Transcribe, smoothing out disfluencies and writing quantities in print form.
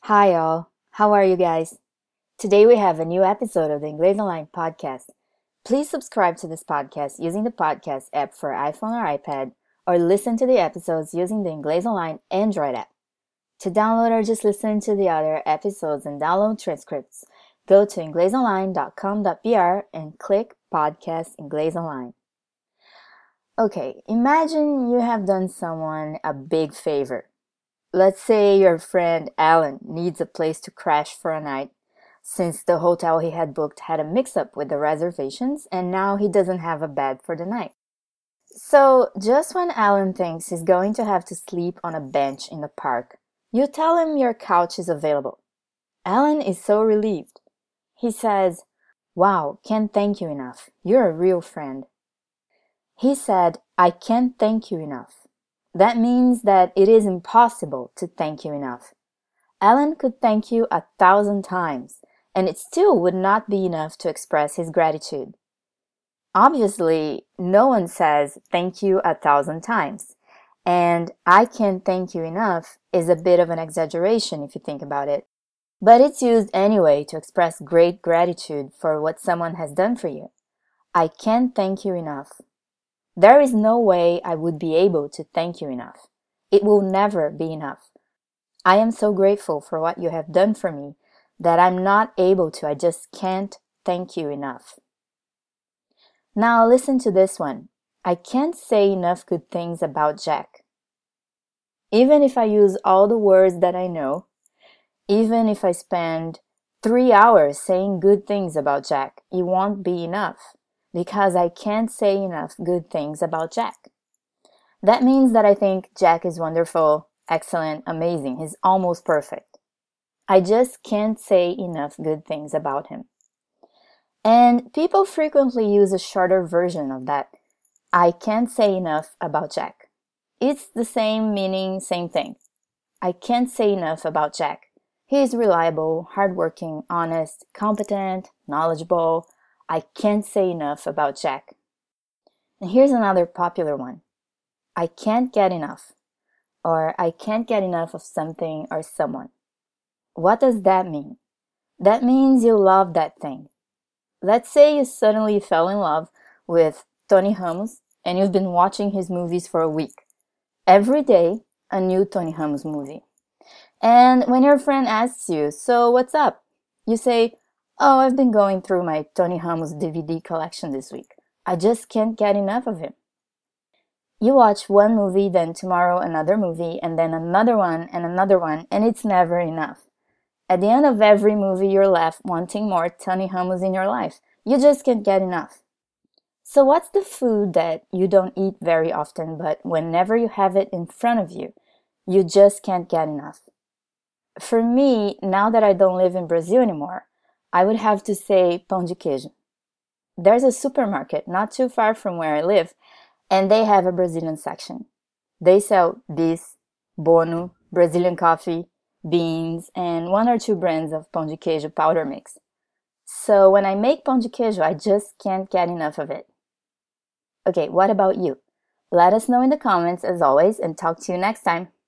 Hi all, how are you guys? Today we have a new episode of the Inglês Online podcast. Please subscribe to this podcast using the podcast app for iPhone or iPad, or listen to the episodes using the Inglês Online Android app. To download or just listen to the other episodes and download transcripts, go to inglesonline.com.br and click Podcast Inglês Online. Okay, imagine you have done someone a big favor. Let's say your friend Alan needs a place to crash for a night, since the hotel he had booked had a mix-up with the reservations and now he doesn't have a bed for the night. So, just when Alan thinks he's going to have to sleep on a bench in the park, you tell him your couch is available. Alan is so relieved. He says, "Wow, can't thank you enough. You're a real friend." He said, "I can't thank you enough." That means that it is impossible to thank you enough. Alan could thank you 1,000 times, and it still would not be enough to express his gratitude. Obviously, no one says thank you 1,000 times, and I can't thank you enough is a bit of an exaggeration if you think about it. But it's used anyway to express great gratitude for what someone has done for you. I can't thank you enough. There is no way I would be able to thank you enough. It will never be enough. I am so grateful for what you have done for me that I'm not able to, I just can't thank you enough. Now listen to this one. I can't say enough good things about Jack. Even if I use all the words that I know, even if I spend 3 hours saying good things about Jack, it won't be enough, because I can't say enough good things about Jack. That means that I think Jack is wonderful, excellent, amazing. He's almost perfect. I just can't say enough good things about him. And people frequently use a shorter version of that. I can't say enough about Jack. It's the same meaning, same thing. I can't say enough about Jack. He is reliable, hardworking, honest, competent, knowledgeable. I can't say enough about Jack. And here's another popular one. I can't get enough, or I can't get enough of something or someone. What does that mean? That means you love that thing. Let's say you suddenly fell in love with Tony Ramos and you've been watching his movies for a week. Every day, a new Tony Ramos movie. And when your friend asks you, "So what's up?" you say, "Oh, I've been going through my Tony Ramos DVD collection this week. I just can't get enough of him." You watch one movie, then tomorrow another movie, and then another one, and it's never enough. At the end of every movie, you're left wanting more Tony Ramos in your life. You just can't get enough. So what's the food that you don't eat very often, but whenever you have it in front of you, you just can't get enough? For me, now that I don't live in Brazil anymore, I would have to say pão de queijo. There's a supermarket not too far from where I live, and they have a Brazilian section. They sell bis, bono, Brazilian coffee, beans, and 1 or 2 brands of pão de queijo powder mix. So when I make pão de queijo, I just can't get enough of it. Okay, what about you? Let us know in the comments as always, and talk to you next time.